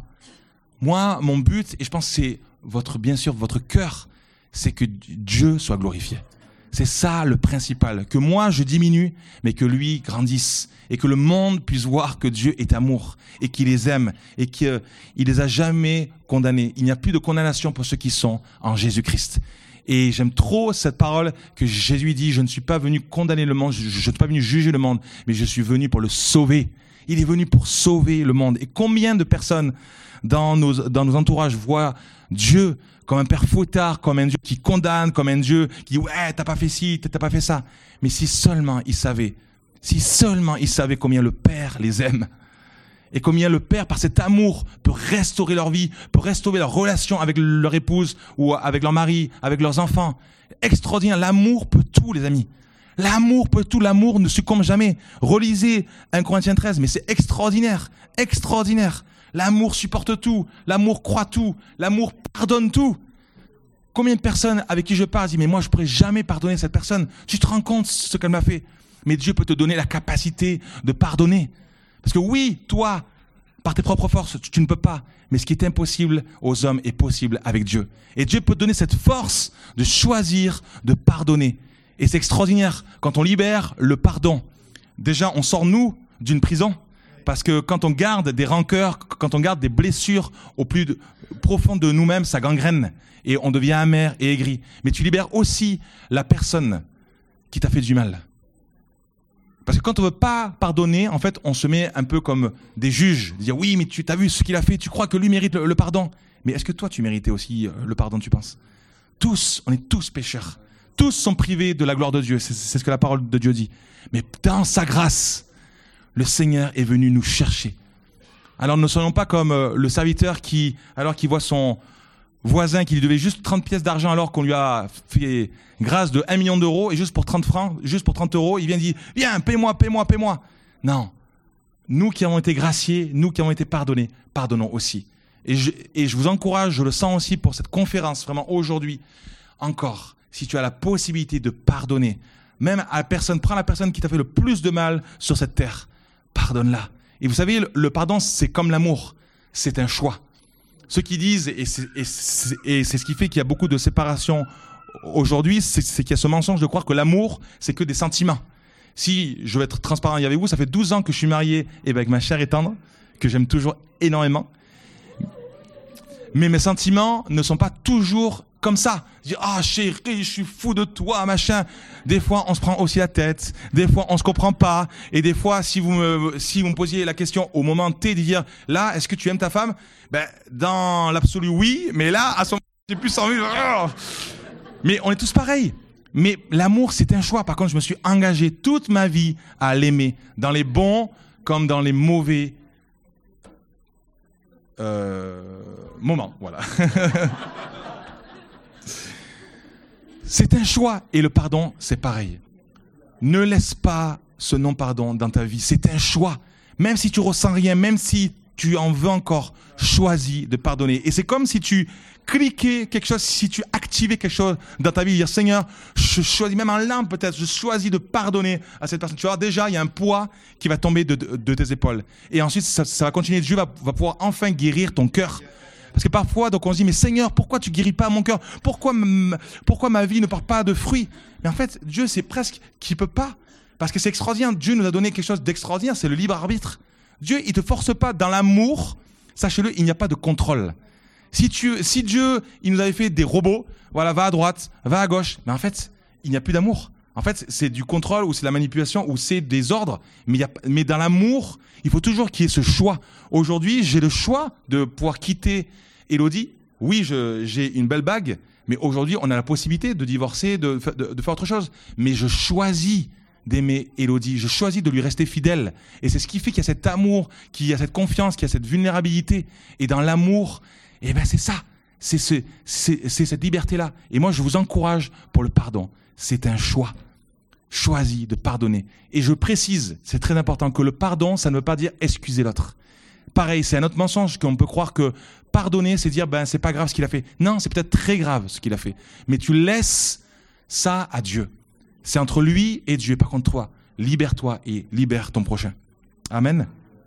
Moi, mon but, et je pense que c'est votre, bien sûr, votre cœur, c'est que Dieu soit glorifié. C'est ça le principal. Que moi, je diminue, mais que lui grandisse. Et que le monde puisse voir que Dieu est amour. Et qu'il les aime. Et qu'il ne les a jamais condamnés. Il n'y a plus de condamnation pour ceux qui sont en Jésus-Christ. Et j'aime trop cette parole que Jésus dit, je ne suis pas venu condamner le monde, je ne suis pas venu juger le monde, mais je suis venu pour le sauver. Il est venu pour sauver le monde. Et combien de personnes dans nos, dans nos entourages voient Dieu comme un père fouettard, comme un Dieu qui condamne, comme un Dieu qui dit « ouais, t'as pas fait ci, t'as pas fait ça ». Mais si seulement ils savaient, si seulement ils savaient combien le Père les aime, et combien le Père, par cet amour, peut restaurer leur vie, peut restaurer leur relation avec leur épouse, ou avec leur mari, avec leurs enfants. Extraordinaire, l'amour peut tout, les amis. L'amour peut tout, l'amour ne succombe jamais. Relisez un Corinthiens treize, mais c'est extraordinaire, extraordinaire. L'amour supporte tout, l'amour croit tout, l'amour pardonne tout. Combien de personnes avec qui je parle disent « mais moi je ne pourrais jamais pardonner cette personne ». Tu te rends compte ce qu'elle m'a fait. Mais Dieu peut te donner la capacité de pardonner. Parce que oui, toi, par tes propres forces, tu, tu ne peux pas. Mais ce qui est impossible aux hommes est possible avec Dieu. Et Dieu peut te donner cette force de choisir, de pardonner. Et c'est extraordinaire quand on libère le pardon. Déjà, on sort nous d'une prison. Parce que quand on garde des rancœurs, quand on garde des blessures au plus de, profond de nous-mêmes, ça gangrène. Et on devient amer et aigri. Mais tu libères aussi la personne qui t'a fait du mal. Parce que quand on ne veut pas pardonner, en fait, on se met un peu comme des juges. Dire oui, mais tu as vu ce qu'il a fait, tu crois que lui mérite le, le pardon. Mais est-ce que toi, tu méritais aussi le pardon, tu penses? Tous, on est tous pécheurs. Tous sont privés de la gloire de Dieu. C'est, c'est ce que la parole de Dieu dit. Mais dans sa grâce, le Seigneur est venu nous chercher. Alors ne soyons pas comme euh, le serviteur qui, alors qu'il voit son voisin qui lui devait juste trente pièces d'argent alors qu'on lui a fait grâce de un million d'euros et juste pour trente francs, juste pour trente euros, il vient dire « Viens, paie-moi, paie-moi, paie-moi ». Non. Nous qui avons été graciés, nous qui avons été pardonnés, pardonnons aussi. Et je, et je vous encourage, je le sens aussi pour cette conférence, vraiment aujourd'hui, encore, si tu as la possibilité de pardonner, même à la personne, prends la personne qui t'a fait le plus de mal sur cette terre, pardonne-la. Et vous savez, le, le pardon, c'est comme l'amour, c'est un choix. Ceux qui disent, et c'est, et c'est, et c'est ce qui fait qu'il y a beaucoup de séparation aujourd'hui, c'est, c'est qu'il y a ce mensonge de croire que l'amour, c'est que des sentiments. Si je veux être transparent avec vous, ça fait douze ans que je suis marié et avec ma chère et tendre, que j'aime toujours énormément. Mais mes sentiments ne sont pas toujours comme ça. Je dis, ah oh, chérie, je suis fou de toi, machin. Des fois, on se prend aussi la tête. Des fois, on se comprend pas. Et des fois, si vous me, si vous me posiez la question au moment T de dire, là, est-ce que tu aimes ta femme? Ben, dans l'absolu, oui. Mais là, à ce moment, j'ai plus cent mille. Mais on est tous pareils. Mais l'amour, c'est un choix. Par contre, je me suis engagé toute ma vie à l'aimer, dans les bons comme dans les mauvais euh, moments. Voilà. C'est un choix. Et le pardon, c'est pareil. Ne laisse pas ce non-pardon dans ta vie. C'est un choix. Même si tu ressens rien, même si tu en veux encore, choisis de pardonner. Et c'est comme si tu cliquais quelque chose, si tu activais quelque chose dans ta vie, dire Seigneur, je choisis, même en larmes peut-être, je choisis de pardonner à cette personne. Tu vois, déjà, il y a un poids qui va tomber de, de, de tes épaules. Et ensuite, ça, ça va continuer. Dieu va, va pouvoir enfin guérir ton cœur. Parce que parfois, donc on se dit, mais Seigneur, pourquoi tu guéris pas mon cœur? Pourquoi, m- pourquoi ma vie ne porte pas de fruits? Mais en fait, Dieu, c'est presque qu'il peut pas. Parce que c'est extraordinaire. Dieu nous a donné quelque chose d'extraordinaire, c'est le libre arbitre. Dieu, il te force pas dans l'amour. Sachez-le, il n'y a pas de contrôle. Si tu, si Dieu, il nous avait fait des robots, voilà, va à droite, va à gauche. Mais en fait, il n'y a plus d'amour. En fait, c'est du contrôle ou c'est de la manipulation ou c'est des ordres. Mais, il y a, mais dans l'amour, il faut toujours qu'il y ait ce choix. Aujourd'hui, j'ai le choix de pouvoir quitter Élodie. Oui, je, j'ai une belle bague, mais aujourd'hui, on a la possibilité de divorcer, de, de, de faire autre chose. Mais je choisis d'aimer Élodie. Je choisis de lui rester fidèle. Et c'est ce qui fait qu'il y a cet amour, qu'il y a cette confiance, qu'il y a cette vulnérabilité. Et dans l'amour, eh ben c'est ça. C'est, ce, c'est, c'est cette liberté-là. Et moi, je vous encourage pour le pardon. C'est un choix. Choisis de pardonner. Et je précise, c'est très important, que le pardon, ça ne veut pas dire excuser l'autre. Pareil, c'est un autre mensonge qu'on peut croire que pardonner, c'est dire, ben, c'est pas grave ce qu'il a fait. Non, c'est peut-être très grave ce qu'il a fait. Mais tu laisses ça à Dieu. C'est entre lui et Dieu. Par contre, toi, libère-toi et libère ton prochain. Amen.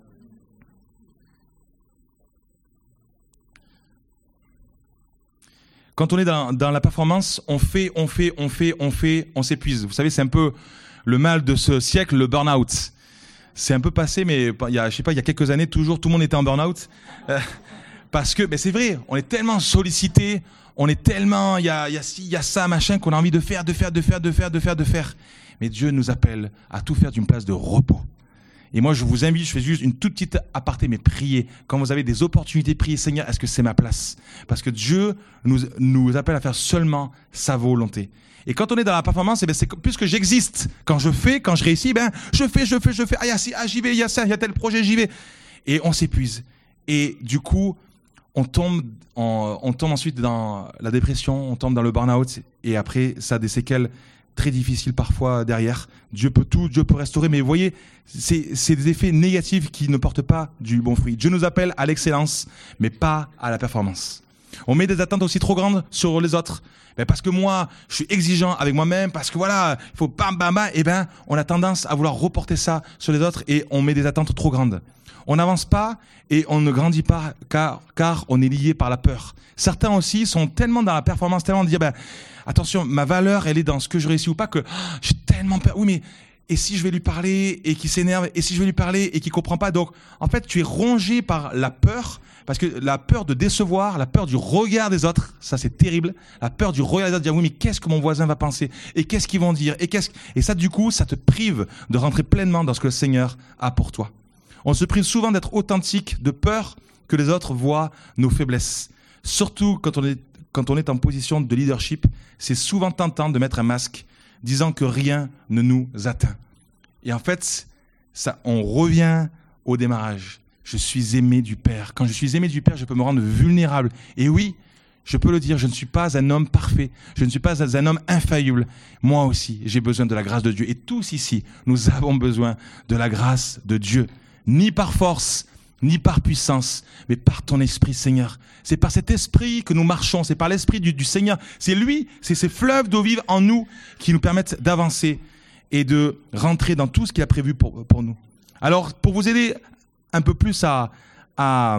Quand on est dans, dans la performance, on fait, on fait, on fait, on fait, on s'épuise. Vous savez, c'est un peu le mal de ce siècle, le burn-out. C'est un peu passé, mais il y a, je sais pas, il y a quelques années, toujours, tout le monde était en burn-out. Euh, parce que, ben c'est vrai, on est tellement sollicité, on est tellement, il y a, il y a ci, il y a ça, machin, qu'on a envie de faire, de faire, de faire, de faire, de faire, de faire. Mais Dieu nous appelle à tout faire d'une place de repos. Et moi, je vous invite, je fais juste une toute petite aparté, mais priez. Quand vous avez des opportunités, priez, Seigneur, est-ce que c'est ma place? Parce que Dieu nous, nous appelle à faire seulement sa volonté. Et quand on est dans la performance, eh ben c'est puisque j'existe. Quand je fais, quand je réussis, ben je fais, je fais, je fais. Ah, y a, ah j'y vais, il y a ça, il y a tel projet, j'y vais. Et on s'épuise. Et du coup, on tombe, en, on tombe ensuite dans la dépression, on tombe dans le burn-out. Et après, ça a des séquelles très difficiles parfois derrière. Dieu peut tout, Dieu peut restaurer. Mais vous voyez, c'est, c'est des effets négatifs qui ne portent pas du bon fruit. Dieu nous appelle à l'excellence, mais pas à la performance. On met des attentes aussi trop grandes sur les autres. Ben parce que moi, je suis exigeant avec moi-même, parce que voilà, il faut bam, bam, bam. Et ben, on a tendance à vouloir reporter ça sur les autres et on met des attentes trop grandes. On n'avance pas et on ne grandit pas car, car on est lié par la peur. Certains aussi sont tellement dans la performance, tellement de dire, ben, attention, ma valeur, elle est dans ce que je réussis ou pas, que oh, j'ai tellement peur. Oui, mais et si je vais lui parler et qu'il s'énerve, et si je vais lui parler et qu'il comprend pas. Donc, en fait, tu es rongé par la peur, parce que la peur de décevoir, la peur du regard des autres, ça c'est terrible. La peur du regard des autres, dire oui, mais qu'est-ce que mon voisin va penser? Et qu'est-ce qu'ils vont dire? Et qu'est-ce et ça, du coup, ça te prive de rentrer pleinement dans ce que le Seigneur a pour toi. On se prive souvent d'être authentique, de peur que les autres voient nos faiblesses. Surtout quand on est, quand on est en position de leadership, c'est souvent tentant de mettre un masque, disant que rien ne nous atteint. Et en fait, ça, on revient au démarrage. Je suis aimé du Père. Quand je suis aimé du Père, je peux me rendre vulnérable. Et oui, je peux le dire, je ne suis pas un homme parfait. Je ne suis pas un homme infaillible. Moi aussi, j'ai besoin de la grâce de Dieu. Et tous ici, nous avons besoin de la grâce de Dieu. Ni par force, ni par puissance, mais par ton esprit, Seigneur. C'est par cet esprit que nous marchons. C'est par l'esprit du, du Seigneur. C'est lui, c'est ces fleuves d'eau vive en nous qui nous permettent d'avancer et de rentrer dans tout ce qu'il a prévu pour, pour nous. Alors, pour vous aider un peu plus à, à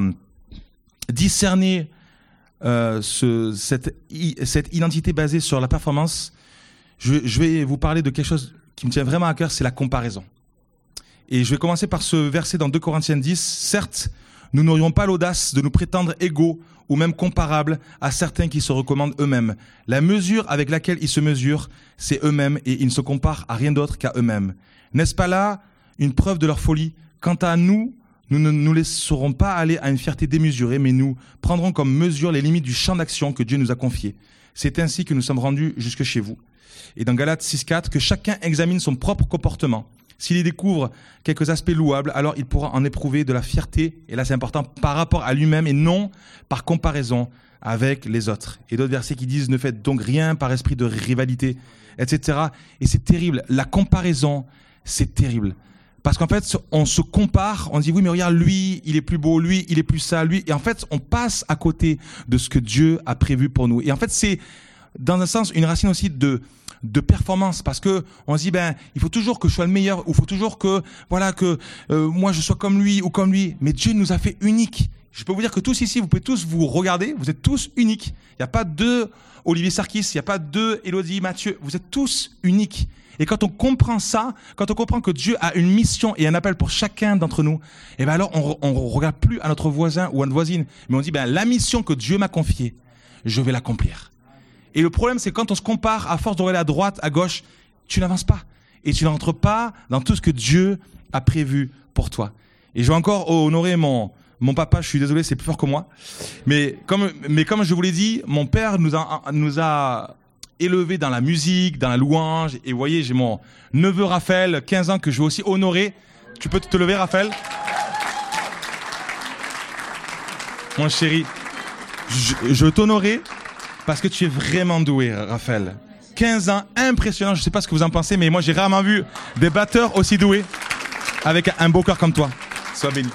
discerner euh, ce, cette, cette identité basée sur la performance, je, je vais vous parler de quelque chose qui me tient vraiment à cœur, c'est la comparaison. Et je vais commencer par ce verset dans deux Corinthiens dix. Certes, nous n'aurions pas l'audace de nous prétendre égaux ou même comparables à certains qui se recommandent eux-mêmes. La mesure avec laquelle ils se mesurent, c'est eux-mêmes et ils ne se comparent à rien d'autre qu'à eux-mêmes. N'est-ce pas là une preuve de leur folie? Quant à nous, nous ne nous laisserons pas aller à une fierté démesurée, mais nous prendrons comme mesure les limites du champ d'action que Dieu nous a confié. C'est ainsi que nous sommes rendus jusque chez vous. Et dans Galates six quatre, que chacun examine son propre comportement. S'il y découvre quelques aspects louables, alors il pourra en éprouver de la fierté, et là c'est important, par rapport à lui-même et non par comparaison avec les autres. Et d'autres versets qui disent « Ne faites donc rien par esprit de rivalité », et cetera. Et c'est terrible. La comparaison, c'est terrible. Parce qu'en fait, on se compare, on dit « Oui, mais regarde, lui, il est plus beau, lui, il est plus ça, lui. » Et en fait, on passe à côté de ce que Dieu a prévu pour nous. Et en fait, c'est, dans un sens, une racine aussi de... de performance, parce que on se dit ben il faut toujours que je sois le meilleur, ou il faut toujours que voilà que euh, moi je sois comme lui ou comme lui. Mais Dieu nous a fait uniques. Je peux vous dire que tous ici, vous pouvez tous vous regarder, vous êtes tous uniques. Il n'y a pas deux Olivier Sarkis, il n'y a pas deux Élodie Mathieu. Vous êtes tous uniques. Et quand on comprend ça, quand on comprend que Dieu a une mission et un appel pour chacun d'entre nous, et ben alors on on regarde plus à notre voisin ou à notre voisine, mais on dit ben la mission que Dieu m'a confiée, je vais l'accomplir. Et le problème, c'est quand on se compare, à force de regarder à droite, à gauche, tu n'avances pas. Et tu n'entres pas dans tout ce que Dieu a prévu pour toi. Et je vais encore honorer mon, mon papa, je suis désolé, c'est plus fort que moi. Mais comme, mais comme je vous l'ai dit, mon père nous a, nous a élevés dans la musique, dans la louange. Et vous voyez, j'ai mon neveu Raphaël, quinze ans, que je veux aussi honorer. Tu peux te lever, Raphaël? Mon chéri, je, je veux t'honorer. Parce que tu es vraiment doué, Raphaël. quinze ans, impressionnant. Je ne sais pas ce que vous en pensez, mais moi, j'ai rarement vu des batteurs aussi doués avec un beau cœur comme toi. Sois béni.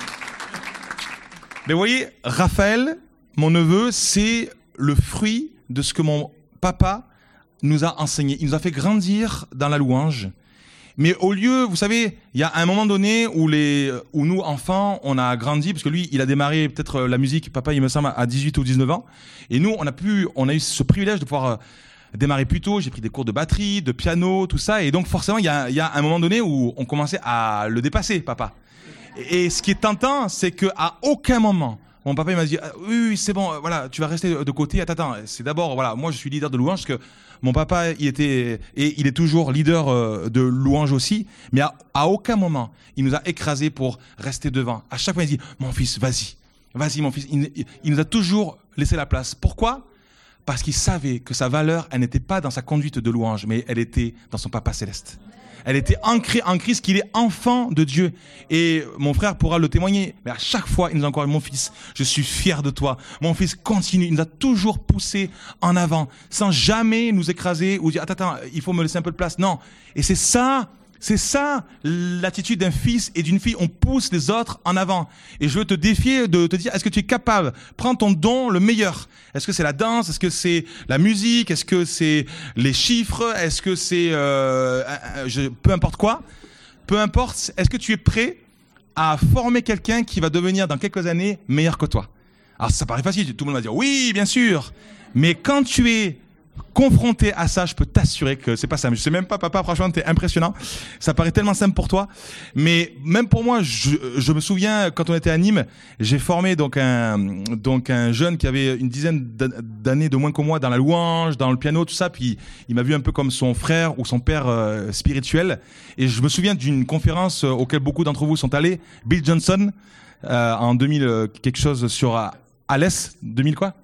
Mais vous voyez, Raphaël, mon neveu, c'est le fruit de ce que mon papa nous a enseigné. Il nous a fait grandir dans la louange. Mais au lieu, vous savez, il y a un moment donné où, les, où nous, enfants, on a grandi, parce que lui, il a démarré peut-être la musique, papa, il me semble, à dix-huit ou dix-neuf ans. Et nous, on a, pu, on a eu ce privilège de pouvoir démarrer plus tôt. J'ai pris des cours de batterie, de piano, tout ça. Et donc, forcément, il y a, il y a un moment donné où on commençait à le dépasser, papa. Et, et ce qui est tentant, c'est qu'à aucun moment, mon papa il m'a dit ah, « Oui, oui, c'est bon, voilà, tu vas rester de côté. Attends, attends, c'est d'abord, voilà, moi, je suis leader de louange, parce que mon papa, il était, et il est toujours leader de louange aussi, mais à, à aucun moment, il nous a écrasés pour rester devant. À chaque fois, il dit, mon fils, vas-y, vas-y, mon fils. Il, il nous a toujours laissé la place. Pourquoi? Parce qu'il savait que sa valeur, elle n'était pas dans sa conduite de louange, mais elle était dans son papa céleste. Elle était ancrée en Christ, qu'il est enfant de Dieu. Et mon frère pourra le témoigner. Mais à chaque fois, il nous encourage, mon fils, je suis fier de toi. Mon fils, continue. Il nous a toujours poussé en avant, sans jamais nous écraser ou dire, attends, attends, il faut me laisser un peu de place. Non. Et c'est ça, c'est ça, l'attitude d'un fils et d'une fille. On pousse les autres en avant. Et je veux te défier de te dire, est-ce que tu es capable? Prends ton don, le meilleur. Est-ce que c'est la danse? Est-ce que c'est la musique? Est-ce que c'est les chiffres? Est-ce que c'est euh, je, peu importe quoi? Peu importe. Est-ce que tu es prêt à former quelqu'un qui va devenir dans quelques années meilleur que toi? Alors ça paraît facile. Tout le monde va dire oui, bien sûr. Mais quand tu es confronté à ça, je peux t'assurer que c'est pas simple. Je sais même pas, papa, franchement, t'es impressionnant. Ça paraît tellement simple pour toi. Mais même pour moi, je, je me souviens, quand on était à Nîmes, j'ai formé donc un, donc un jeune qui avait une dizaine d'années de moins que moi dans la louange, dans le piano, tout ça. Puis il m'a vu un peu comme son frère ou son père euh, spirituel. Et je me souviens d'une conférence auquel beaucoup d'entre vous sont allés. Bill Johnson, euh, en deux mille, euh, quelque chose sur euh, Alès, deux mille quoi?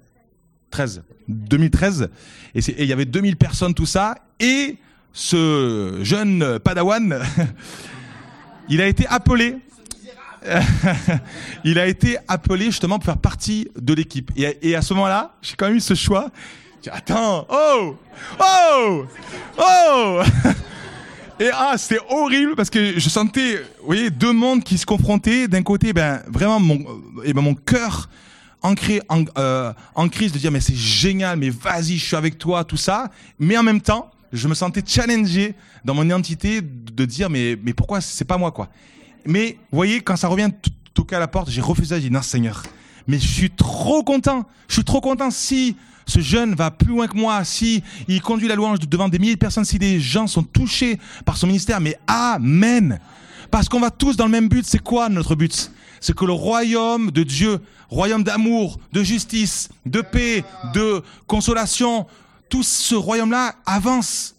treize. deux mille treize. Et il y avait deux mille personnes, tout ça. Et ce jeune padawan, il a été appelé. il a été appelé justement pour faire partie de l'équipe. Et, et à ce moment-là, j'ai quand même eu ce choix. J'ai dit, attends, oh, oh, oh. Et ah, c'était horrible parce que je sentais, vous voyez, deux mondes qui se confrontaient. D'un côté, ben vraiment mon, et ben mon cœur ancré en, euh, en crise de dire mais c'est génial, mais vas-y, je suis avec toi, tout ça. Mais en même temps, je me sentais challengé dans mon identité de dire mais mais pourquoi c'est pas moi quoi. Mais vous voyez, quand ça revient toquer à la porte, j'ai refusé, j'ai dit non Seigneur, mais je suis trop content, je suis trop content si ce jeune va plus loin que moi, si il conduit la louange devant des milliers de personnes, si des gens sont touchés par son ministère, mais amen. Parce qu'on va tous dans le même but. C'est quoi notre but? C'est que le royaume de Dieu, royaume d'amour, de justice, de paix, de consolation, tout ce royaume-là avance.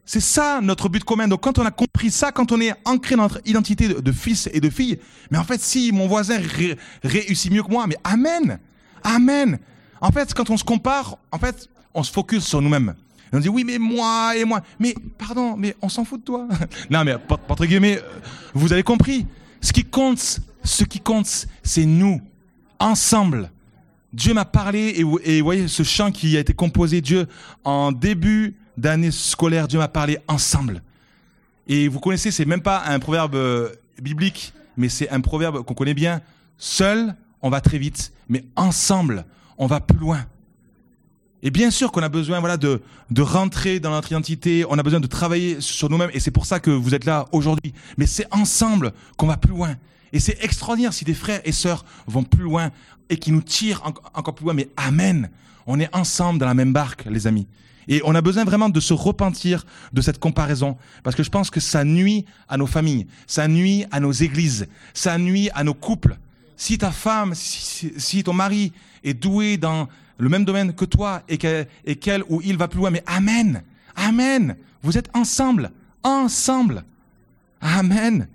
C'est ça notre but commun. Donc quand on a compris ça, quand on est ancré dans notre identité de, de fils et de fille, mais en fait si mon voisin ré, réussit mieux que moi, mais amen, amen. En fait quand on se compare, en fait on se focus sur nous-mêmes. Et on dit oui mais moi et moi, mais pardon, mais on s'en fout de toi. Non mais entre guillemets, vous avez compris. Ce qui compte, ce qui compte, c'est nous, ensemble. Dieu m'a parlé et, et vous voyez ce chant qui a été composé, Dieu en début d'année scolaire, Dieu m'a parlé ensemble. Et vous connaissez, c'est même pas un proverbe euh, biblique, mais c'est un proverbe qu'on connaît bien. Seul, on va très vite, mais ensemble, on va plus loin. Et bien sûr qu'on a besoin voilà, de, de rentrer dans notre identité, on a besoin de travailler sur nous-mêmes, et c'est pour ça que vous êtes là aujourd'hui. Mais c'est ensemble qu'on va plus loin. Et c'est extraordinaire si des frères et sœurs vont plus loin et qui nous tirent en, encore plus loin. Mais amen, on est ensemble dans la même barque, les amis. Et on a besoin vraiment de se repentir de cette comparaison, parce que je pense que ça nuit à nos familles, ça nuit à nos églises, ça nuit à nos couples. Si ta femme, si, si ton mari est doué dans le même domaine que toi et qu'elle, et qu'elle ou il va plus loin, mais amen, amen, vous êtes ensemble, ensemble, amen.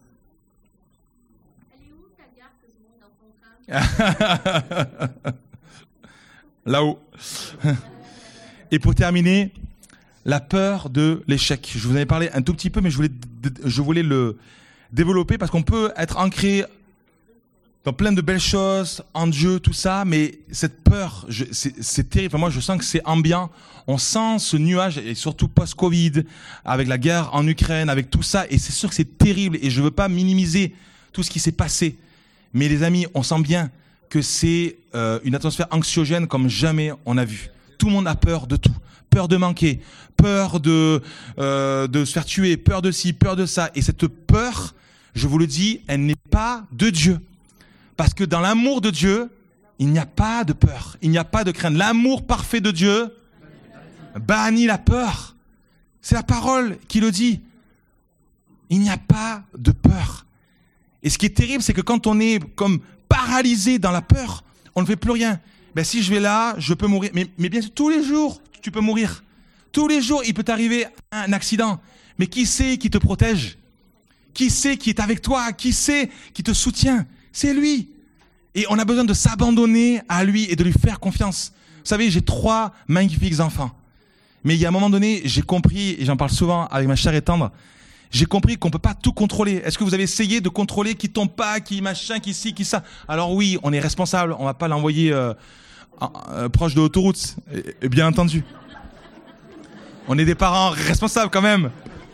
Elle est où ta garde dans ton crâne? Là-haut. Et pour terminer, la peur de l'échec. Je vous en ai parlé un tout petit peu, mais je voulais, je voulais le développer parce qu'on peut être ancré dans plein de belles choses, en Dieu, tout ça, mais cette peur, je, c'est, c'est terrible. Enfin, moi, je sens que c'est ambiant. On sent ce nuage, et surtout post-Covid, avec la guerre en Ukraine, avec tout ça, et c'est sûr que c'est terrible, et je veux pas minimiser tout ce qui s'est passé. Mais les amis, on sent bien que c'est euh, une atmosphère anxiogène comme jamais on a vu. Tout le monde a peur de tout. Peur de manquer, peur de, euh, de se faire tuer, peur de ci, peur de ça. Et cette peur, je vous le dis, elle n'est pas de Dieu. Parce que dans l'amour de Dieu, il n'y a pas de peur, il n'y a pas de crainte. L'amour parfait de Dieu bannit la peur. C'est la parole qui le dit. Il n'y a pas de peur. Et ce qui est terrible, c'est que quand on est comme paralysé dans la peur, on ne fait plus rien. Ben si je vais là, je peux mourir. Mais, mais bien sûr, tous les jours, tu peux mourir. Tous les jours, il peut t'arriver un accident. Mais qui c'est qui te protège? Qui c'est qui est avec toi? Qui c'est qui te soutient? C'est lui. Et on a besoin de s'abandonner à lui et de lui faire confiance. Vous savez, j'ai trois magnifiques enfants. Mais il y a un moment donné, j'ai compris, et j'en parle souvent avec ma chère et tendre, j'ai compris qu'on ne peut pas tout contrôler. Est-ce que vous avez essayé de contrôler qui tombe pas, qui machin, qui ci, qui ça? Alors oui, on est responsable, on ne va pas l'envoyer euh, euh, proche de l'autoroute, et, et bien entendu. On est des parents responsables quand même.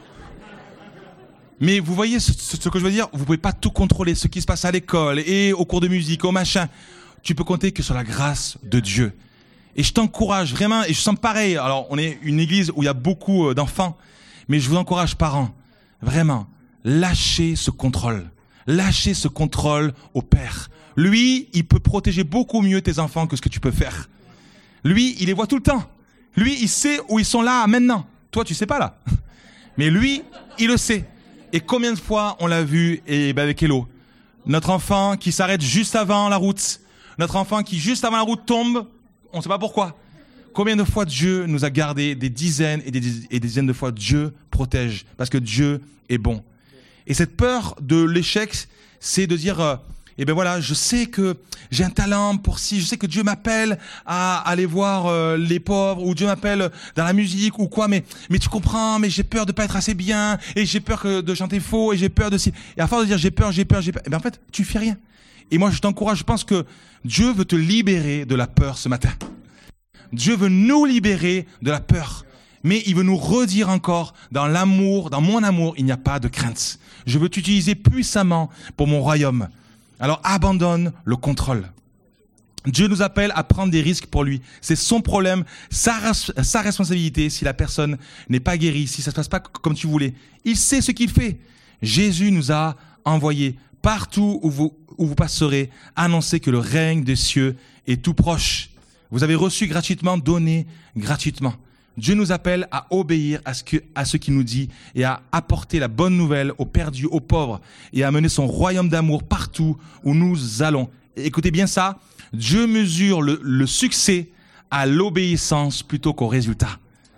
Mais vous voyez ce, ce que je veux dire? Vous pouvez pas tout contrôler, ce qui se passe à l'école et au cours de musique, au machin. Tu peux compter que sur la grâce de Dieu. Et je t'encourage vraiment, et je sens pareil. Alors, on est une église où il y a beaucoup d'enfants, mais je vous encourage, parents, vraiment, lâchez ce contrôle. Lâchez ce contrôle au Père. Lui, il peut protéger beaucoup mieux tes enfants que ce que tu peux faire. Lui, il les voit tout le temps. Lui, il sait où ils sont là maintenant. Toi, tu sais pas là. Mais lui, il le sait. Et combien de fois on l'a vu et ben avec Hello, notre enfant qui s'arrête juste avant la route, notre enfant qui juste avant la route tombe, on ne sait pas pourquoi. Combien de fois Dieu nous a gardés, des dizaines et des, et des dizaines de fois Dieu protège, parce que Dieu est bon. Et cette peur de l'échec, c'est de dire, euh, eh ben voilà, je sais que j'ai un talent pour ci, je sais que Dieu m'appelle à aller voir euh, les pauvres, ou Dieu m'appelle dans la musique ou quoi, mais mais tu comprends, mais j'ai peur de pas être assez bien, et j'ai peur que de chanter faux, et j'ai peur de ci. Et à force de dire j'ai peur, j'ai peur, j'ai peur, eh ben en fait, tu fais rien. Et moi, je t'encourage, je pense que Dieu veut te libérer de la peur ce matin. Dieu veut nous libérer de la peur. Mais il veut nous redire encore, dans l'amour, dans mon amour, il n'y a pas de crainte. Je veux t'utiliser puissamment pour mon royaume. Alors abandonne le contrôle. Dieu nous appelle à prendre des risques pour lui. C'est son problème, sa, sa responsabilité si la personne n'est pas guérie, si ça ne se passe pas comme tu voulais. Il sait ce qu'il fait. Jésus nous a envoyés partout où vous, où vous passerez, annoncer que le règne des cieux est tout proche. Vous avez reçu gratuitement, donné gratuitement. Dieu nous appelle à obéir à ce, que, à ce qu'il nous dit et à apporter la bonne nouvelle aux perdus, aux pauvres et à mener son royaume d'amour partout où nous allons. Et écoutez bien ça, Dieu mesure le, le succès à l'obéissance plutôt qu'au résultat.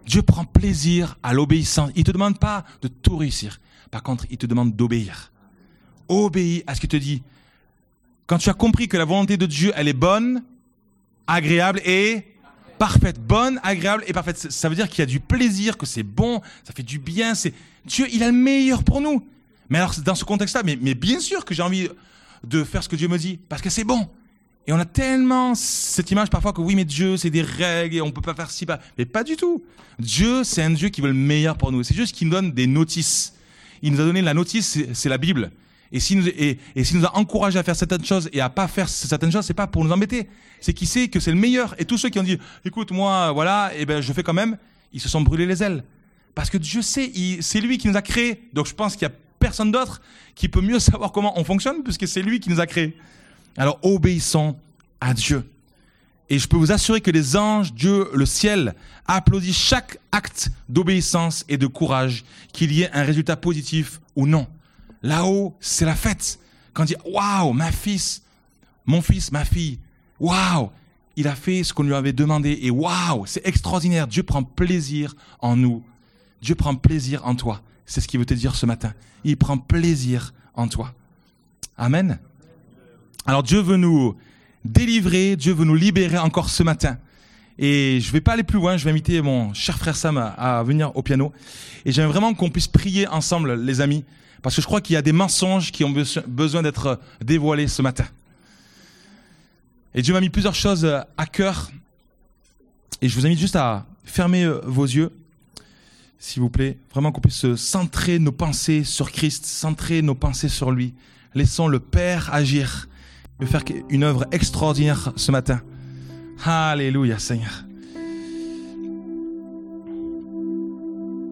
Dieu prend plaisir à l'obéissance. Il ne te demande pas de tout réussir. Par contre, il te demande d'obéir. Obéis à ce qu'il te dit. Quand tu as compris que la volonté de Dieu, elle est bonne, agréable et parfaite. Bonne, agréable et parfaite. Ça veut dire qu'il y a du plaisir, que c'est bon, ça fait du bien. C'est... Dieu, il a le meilleur pour nous. Mais alors, dans ce contexte-là, mais, mais bien sûr que j'ai envie de faire ce que Dieu me dit, parce que c'est bon. Et on a tellement cette image parfois que oui, mais Dieu, c'est des règles et on ne peut pas faire ci, pas. Mais pas du tout. Dieu, c'est un Dieu qui veut le meilleur pour nous. C'est juste qu'il nous donne des notices. Il nous a donné la notice, c'est, c'est la Bible. Et s'il nous, et, et s'il nous a encouragé à faire certaines choses et à pas faire certaines choses, c'est pas pour nous embêter. C'est qu'il sait que c'est le meilleur. Et tous ceux qui ont dit, écoute, moi, voilà, et ben, je fais quand même, ils se sont brûlés les ailes. Parce que Dieu sait, il, c'est lui qui nous a créés. Donc je pense qu'il y a personne d'autre qui peut mieux savoir comment on fonctionne puisque c'est lui qui nous a créés. Alors obéissons à Dieu. Et je peux vous assurer que les anges, Dieu, le ciel, applaudissent chaque acte d'obéissance et de courage, qu'il y ait un résultat positif ou non. Là-haut, c'est la fête. Quand on dit « Waouh, ma fils, mon fils, ma fille, waouh, il a fait ce qu'on lui avait demandé et waouh, c'est extraordinaire. Dieu prend plaisir en nous. Dieu prend plaisir en toi. » C'est ce qu'il veut te dire ce matin. Il prend plaisir en toi. Amen. Alors Dieu veut nous délivrer, Dieu veut nous libérer encore ce matin. Et je ne vais pas aller plus loin, je vais inviter mon cher frère Sam à, à venir au piano. Et j'aimerais vraiment qu'on puisse prier ensemble, les amis, parce que je crois qu'il y a des mensonges qui ont besoin d'être dévoilés ce matin. Et Dieu m'a mis plusieurs choses à cœur. Et je vous invite juste à fermer vos yeux, s'il vous plaît. Vraiment qu'on puisse centrer nos pensées sur Christ, centrer nos pensées sur lui. Laissons le Père agir. Je vais faire une œuvre extraordinaire ce matin. Alléluia, Seigneur.